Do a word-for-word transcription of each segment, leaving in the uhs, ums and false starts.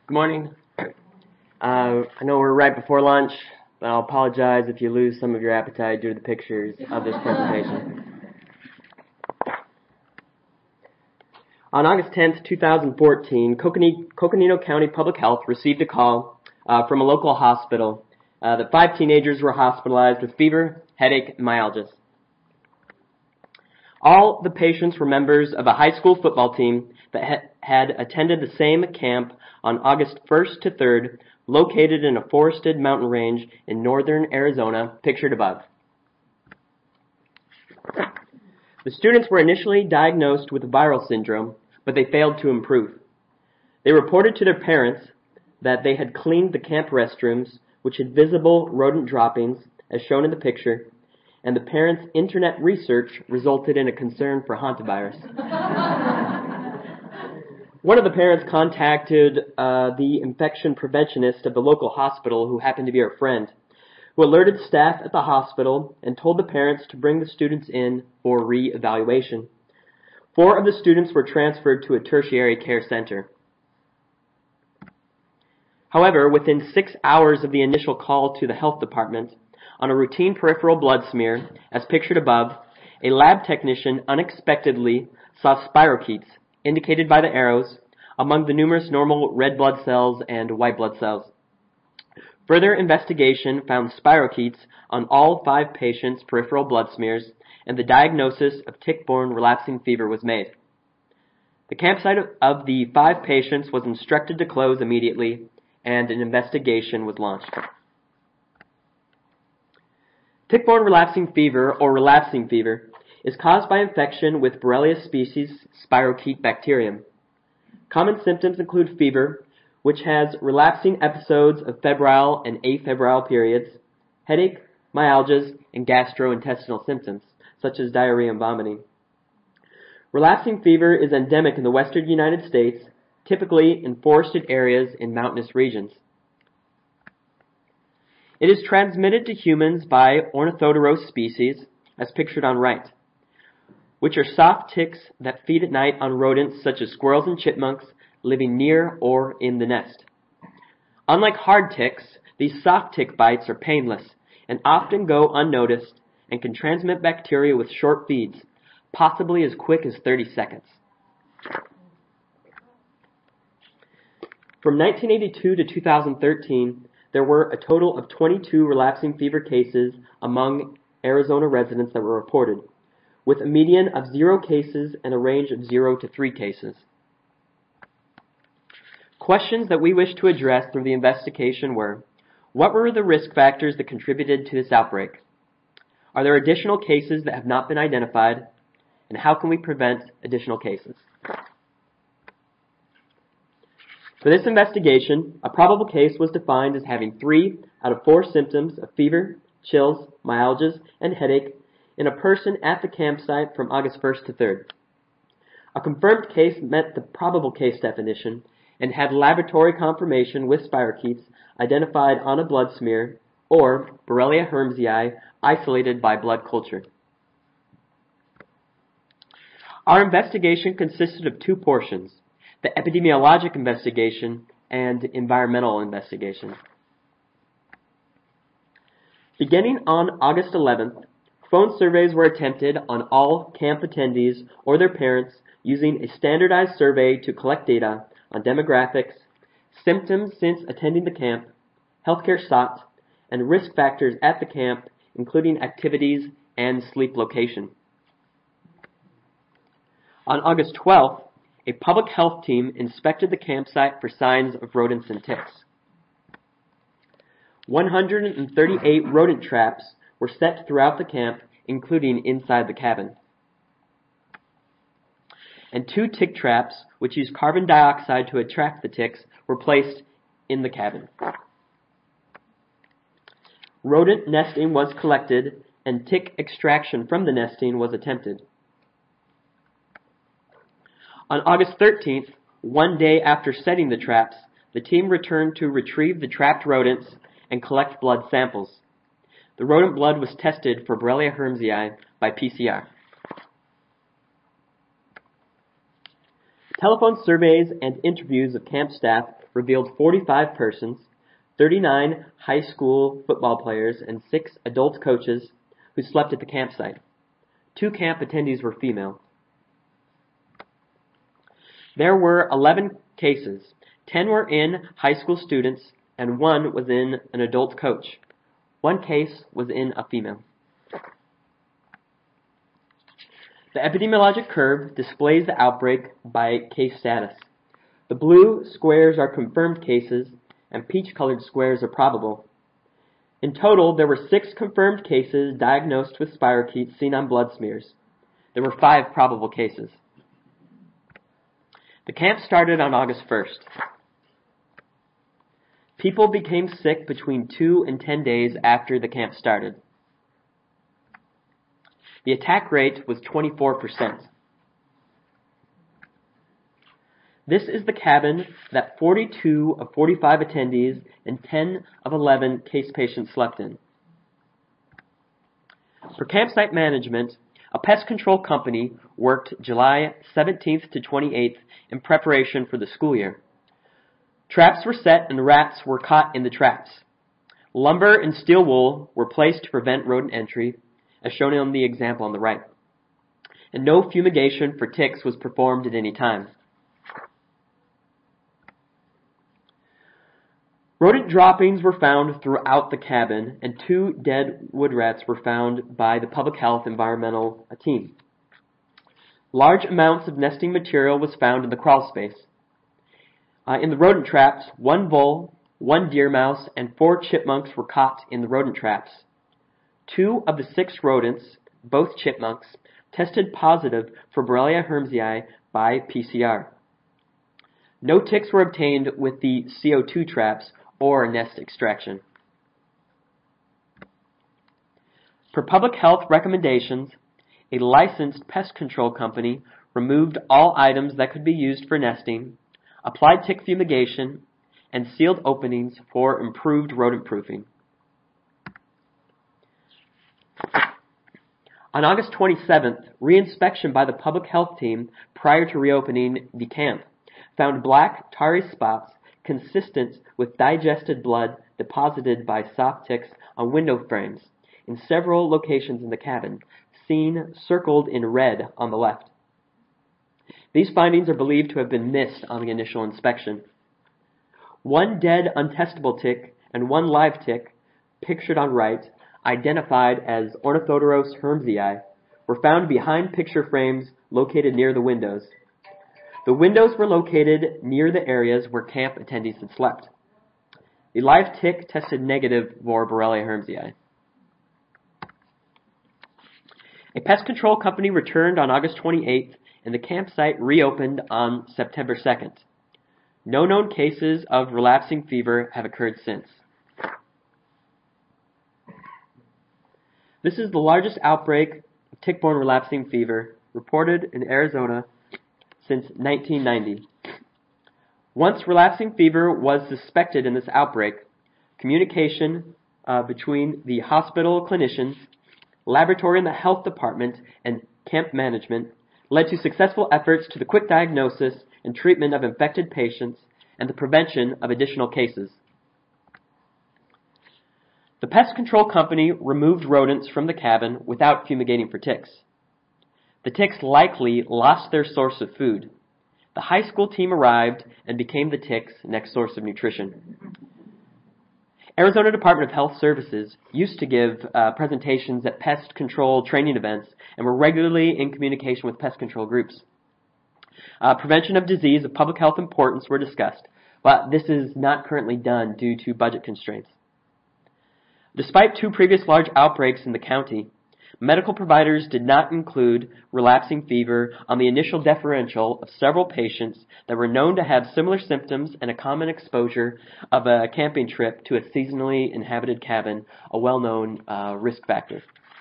Good morning. Uh, I know we're right before lunch, but I'll apologize if you lose some of your appetite due to the pictures of this presentation. On August tenth, two thousand fourteen, Coconino County Public Health received a call uh, from a local hospital uh, that five teenagers were hospitalized with fever, headache, and myalgias. All the patients were members of a high school football team that ha- had attended the same camp on August first to third, located in a forested mountain range in northern Arizona, pictured above. The students were initially diagnosed with viral syndrome, but they failed to improve. They reported to their parents that they had cleaned the camp restrooms, which had visible rodent droppings, as shown in the picture, and the parents' internet research resulted in a concern for hantavirus. One of the parents contacted uh, the infection preventionist of the local hospital, who happened to be her friend, who alerted staff at the hospital and told the parents to bring the students in for re-evaluation. Four of the students were transferred to a tertiary care center. However, within six hours of the initial call to the health department, on a routine peripheral blood smear, as pictured above, a lab technician unexpectedly saw spirochetes, indicated by the arrows, among the numerous normal red blood cells and white blood cells. Further investigation found spirochetes on all five patients' peripheral blood smears, and the diagnosis of tick-borne relapsing fever was made. The campsite of the five patients was instructed to close immediately, and an investigation was launched. Tick-borne relapsing fever, or relapsing fever, is caused by infection with Borrelia species spirochete bacterium. Common symptoms include fever, which has relapsing episodes of febrile and afebrile periods, headache, myalgias, and gastrointestinal symptoms, such as diarrhea and vomiting. Relapsing fever is endemic in the western United States, typically in forested areas in mountainous regions. It is transmitted to humans by Ornithodoros species, as pictured on right, which are soft ticks that feed at night on rodents such as squirrels and chipmunks living near or in the nest. Unlike hard ticks, these soft tick bites are painless and often go unnoticed and can transmit bacteria with short feeds, possibly as quick as thirty seconds. From nineteen eighty-two to two thousand thirteen, there were a total of twenty-two relapsing fever cases among Arizona residents that were reported, with a median of zero cases and a range of zero to three cases. Questions that we wish to address through the investigation were, what were the risk factors that contributed to this outbreak? Are there additional cases that have not been identified? And how can we prevent additional cases? For this investigation, a probable case was defined as having three out of four symptoms of fever, chills, myalgias, and headache in a person at the campsite from August first to third. A confirmed case met the probable case definition and had laboratory confirmation with spirochetes identified on a blood smear or Borrelia hermsii isolated by blood culture. Our investigation consisted of two portions, the epidemiologic investigation and environmental investigation. Beginning on August eleventh, phone surveys were attempted on all camp attendees or their parents using a standardized survey to collect data on demographics, symptoms since attending the camp, healthcare sought, and risk factors at the camp, including activities and sleep location. On August twelfth, a public health team inspected the campsite for signs of rodents and ticks. one hundred thirty-eight rodent traps were set throughout the camp, including inside the cabin. And two tick traps, which use carbon dioxide to attract the ticks, were placed in the cabin. Rodent nesting was collected, and tick extraction from the nesting was attempted. On August thirteenth, one day after setting the traps, the team returned to retrieve the trapped rodents and collect blood samples. The rodent blood was tested for Borrelia hermsii by P C R. Telephone surveys and interviews of camp staff revealed forty-five persons, thirty-nine high school football players, and six adult coaches who slept at the campsite. Two camp attendees were female. There were eleven cases. ten were in high school students, and one was in an adult coach. One case was in a female. The epidemiologic curve displays the outbreak by case status. The blue squares are confirmed cases, and peach-colored squares are probable. In total, there were six confirmed cases diagnosed with spirochetes seen on blood smears. There were five probable cases. The camp started on August first. People became sick between two and ten days after the camp started. The attack rate was twenty-four percent. This is the cabin that forty-two of forty-five attendees and ten of eleven case patients slept in. For campsite management, a pest control company worked July seventeenth to twenty-eighth in preparation for the school year. Traps were set and rats were caught in the traps. Lumber and steel wool were placed to prevent rodent entry, as shown on the example on the right. And no fumigation for ticks was performed at any time. Rodent droppings were found throughout the cabin, and two dead wood rats were found by the public health environmental team. Large amounts of nesting material was found in the crawl space. Uh, in the rodent traps, one vole, one deer mouse, and four chipmunks were caught in the rodent traps. Two of the six rodents, both chipmunks, tested positive for Borrelia hermsii by P C R. No ticks were obtained with the C O two traps or nest extraction. Per public health recommendations, a licensed pest control company removed all items that could be used for nesting, applied tick fumigation, and sealed openings for improved rodent proofing. On August twenty-seventh, reinspection by the public health team prior to reopening the camp found black tarry spots consistent with digested blood deposited by soft ticks on window frames in several locations in the cabin, seen circled in red on the left. These findings are believed to have been missed on the initial inspection. One dead untestable tick and one live tick, pictured on right, identified as Ornithodoros hermsii, were found behind picture frames located near the windows. The windows were located near the areas where camp attendees had slept. The live tick tested negative for Borrelia hermsii. A pest control company returned on August twenty-eighth, and the campsite reopened on September second. No known cases of relapsing fever have occurred since. This is the largest outbreak of tick-borne relapsing fever reported in Arizona since nineteen ninety. Once relapsing fever was suspected in this outbreak, communication uh, between the hospital clinicians, laboratory in the health department, and camp management led to successful efforts to the quick diagnosis and treatment of infected patients and the prevention of additional cases. The pest control company removed rodents from the cabin without fumigating for ticks. The ticks likely lost their source of food. The high school team arrived and became the ticks' next source of nutrition. Arizona Department of Health Services used to give uh, presentations at pest control training events and were regularly in communication with pest control groups. Uh, prevention of disease of public health importance were discussed, but this is not currently done due to budget constraints. Despite two previous large outbreaks in the county, medical providers did not include relapsing fever on the initial differential of several patients that were known to have similar symptoms and a common exposure of a camping trip to a seasonally inhabited cabin, a well-known uh, risk factor.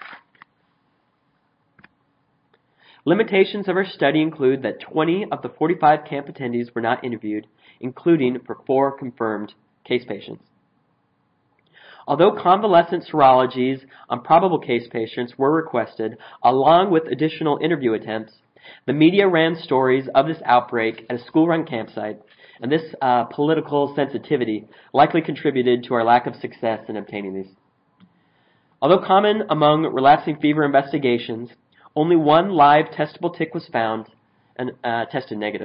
Limitations of our study include that twenty of the forty-five camp attendees were not interviewed, including for four confirmed case patients. Although convalescent serologies on probable case patients were requested, along with additional interview attempts, The media ran stories of this outbreak at a school-run campsite, and this uh, political sensitivity likely contributed to our lack of success in obtaining these. Although common among relapsing fever investigations, only one live testable tick was found and uh, tested negative.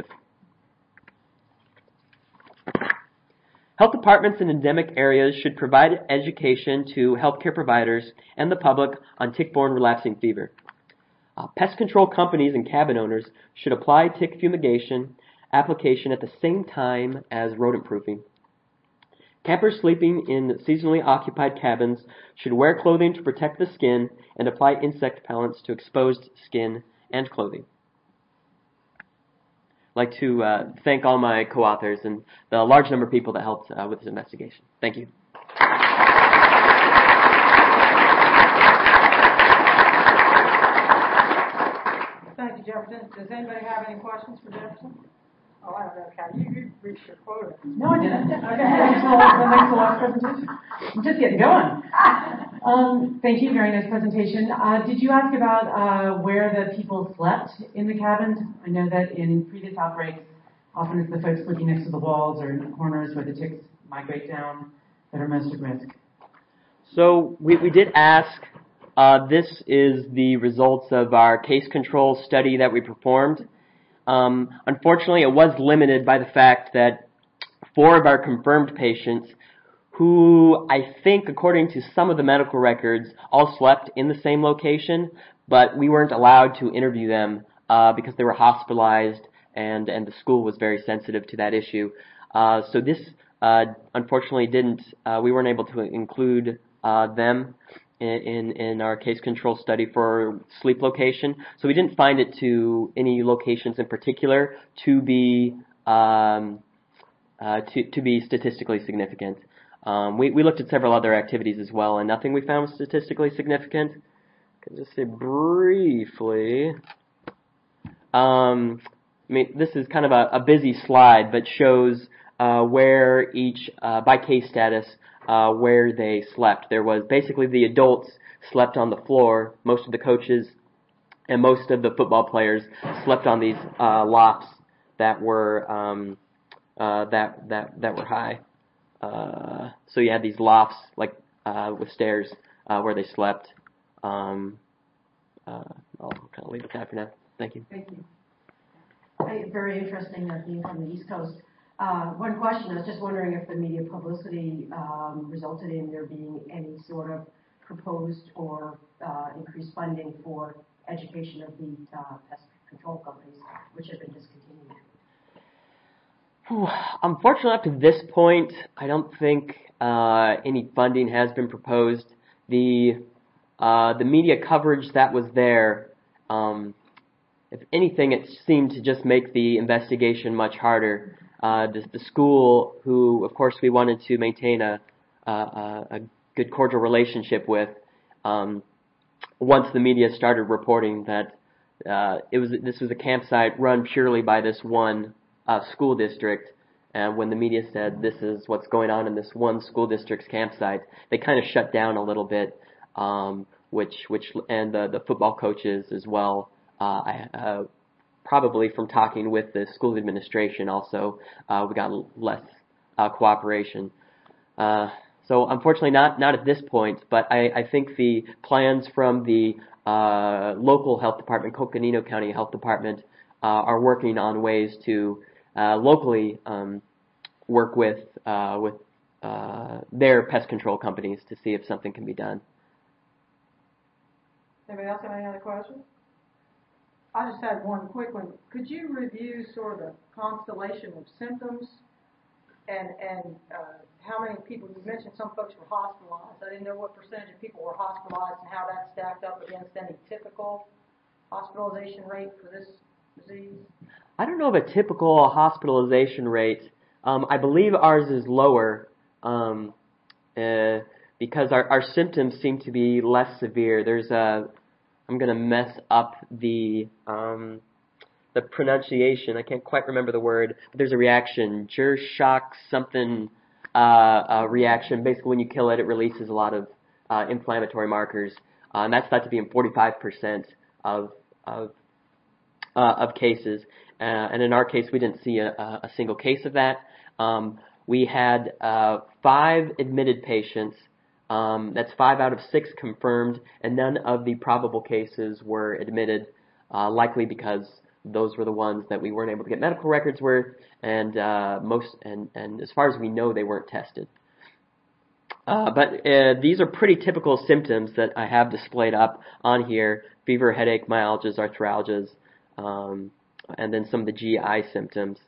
Health departments in endemic areas should provide education to healthcare providers and the public on tick-borne relapsing fever. Uh, pest control companies and cabin owners should apply tick fumigation application at the same time as rodent proofing. Campers sleeping in seasonally occupied cabins should wear clothing to protect the skin and apply insect repellents to exposed skin and clothing. I'd like to uh, thank all my co-authors and the large number of people that helped uh, with this investigation. Thank you. Thank you, Jefferson. Does anybody have any questions for Jefferson? Oh, I don't know, Kat. You, you reached your quota. No, I didn't. Okay, thanks for the thanks for the last presentation. I'm just getting going. Um, thank you. Very nice presentation. Uh, did you ask about uh, where the people slept in the cabins? I know that in previous outbreaks, often it's the folks sleeping next to the walls or in the corners where the ticks migrate down that are most at risk. So we, we did ask. Uh, this is the results of our case control study that we performed. Um, unfortunately, it was limited by the fact that four of our confirmed patients, who I think, according to some of the medical records, all slept in the same location, but we weren't allowed to interview them uh, because they were hospitalized, and, and the school was very sensitive to that issue. Uh, so this, uh, unfortunately, didn't. Uh, we weren't able to include uh, them in in our case control study for sleep location, so we didn't find it to any locations in particular to be um, uh, to to be statistically significant. Um, we we looked at several other activities as well, and nothing we found was statistically significant. I can just say briefly. Um, I mean, this is kind of a, a busy slide, but shows uh, where each uh, by case status. Uh, where they slept. There was basically the adults slept on the floor. Most of the coaches and most of the football players slept on these uh, lofts that were um, uh, that that that were high. Uh, so you had these lofts like uh, with stairs uh, where they slept. Um, uh, I'll kind of leave it that for now. Thank you. Thank you. Hey, very interesting that being from the East Coast. Uh, one question, I was just wondering if the media publicity um, resulted in there being any sort of proposed or uh, increased funding for education of the uh, pest control companies, which have been discontinued. Unfortunately, up to this point, I don't think uh, any funding has been proposed. The uh, the media coverage that was there, um, if anything, it seemed to just make the investigation much harder. Uh, the, the school, who, of course, we wanted to maintain a, a, a good, cordial relationship with, um, once the media started reporting that uh, it was this was a campsite run purely by this one uh, school district, and when the media said this is what's going on in this one school district's campsite, they kind of shut down a little bit, um, which which and the, the football coaches as well. Uh, I, uh, Probably from talking with the school administration also, uh, we got less uh, cooperation. Uh, so unfortunately not, not at this point, but I, I think the plans from the uh, local health department, Coconino County Health Department, uh, are working on ways to uh, locally um, work with, uh, with uh, their pest control companies to see if something can be done. Anybody else have any other questions? I just had one quick one. Could you review sort of the constellation of symptoms and and uh, how many people, you mentioned some folks were hospitalized. I didn't know what percentage of people were hospitalized and how that stacked up against any typical hospitalization rate for this disease. I don't know of a typical hospitalization rate. Um, I believe ours is lower um, uh, because our, our symptoms seem to be less severe. There's a I'm going to mess up the um, the pronunciation. I can't quite remember the word, but there's a reaction. Jershock something uh, uh, reaction. Basically, when you kill it, it releases a lot of uh, inflammatory markers, uh, and that's thought to be in forty-five percent of of uh, of cases. Uh, and in our case, we didn't see a, a single case of that. Um, we had uh, five admitted patients. Um, that's five out of six confirmed, and none of the probable cases were admitted, uh, likely because those were the ones that we weren't able to get medical records with, and uh, most and, and as far as we know, they weren't tested. Uh, but uh, these are pretty typical symptoms that I have displayed up on here: fever, headache, myalgias, arthralgias, um, and then some of the G I symptoms.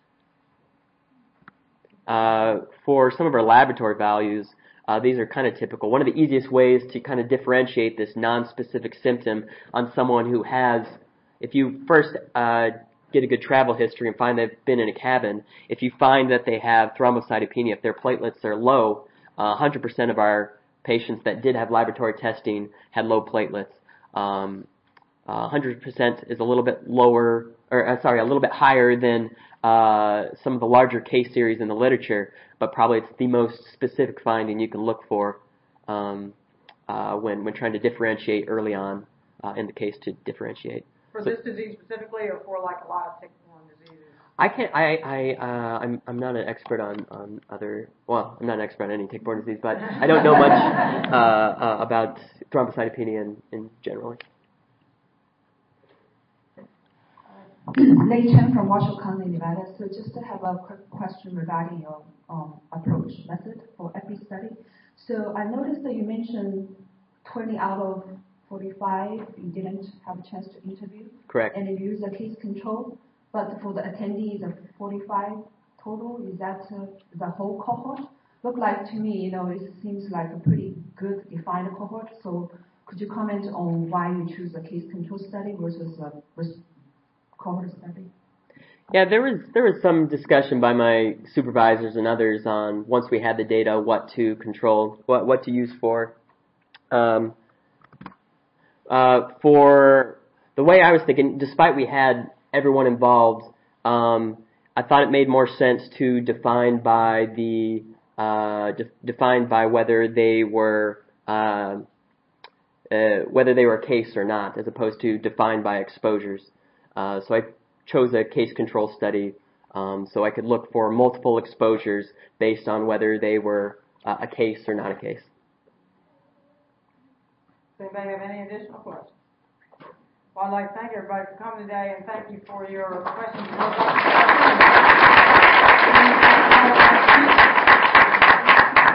Uh, for some of our laboratory values, uh, these are kind of typical. One of the easiest ways to kind of differentiate this non-specific symptom on someone who has, if you first uh, get a good travel history and find they've been in a cabin, if you find that they have thrombocytopenia, if their platelets are low, uh, one hundred percent of our patients that did have laboratory testing had low platelets. Um, uh, one hundred percent is a little bit lower, or uh, sorry, a little bit higher than uh, some of the larger case series in the literature, but probably it's the most specific finding you can look for um, uh, when when trying to differentiate early on uh, in the case to differentiate. For So, this disease specifically, or for like a lot of tick-borne diseases? I can't. I. I. Uh, I'm. I'm not an expert on, on other. Well, I'm not an expert on any tick-borne disease, but I don't know much uh, uh, about thrombocytopenia in, in general. Lei Chen from Washoe County, Nevada. So just to have a quick question regarding your um, approach method for epi study. So I noticed that you mentioned twenty out of forty-five you didn't have a chance to interview. Correct. And you use a case control, but for the attendees of forty-five total, is that uh, the whole cohort? Look like to me, you know, it seems like a pretty good defined cohort. So could you comment on why you choose a case control study versus a versus cohort study? Yeah, there was there was some discussion by my supervisors and others on, once we had the data, what to control, what what to use for. Um, uh, for the way I was thinking, despite we had everyone involved, um, I thought it made more sense to define by the uh, de- defined by whether they were uh, uh, whether they were a case or not, as opposed to defined by exposures. Uh, so I chose a case control study um, so I could look for multiple exposures based on whether they were uh, a case or not a case. Does anybody have any additional questions? Well, I'd like to thank everybody for coming today, and thank you for your questions.